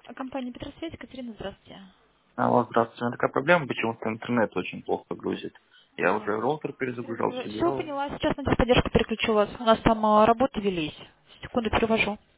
Компания Петросвязь, Екатерина, здравствуйте. Алло, здравствуйте. У меня такая проблема, почему-то интернет очень плохо грузит. Я уже роутер перезагружал, все Все делал. поняла, сейчас на техподдержку переключу вас. У нас там работы велись. Секунду перевожу.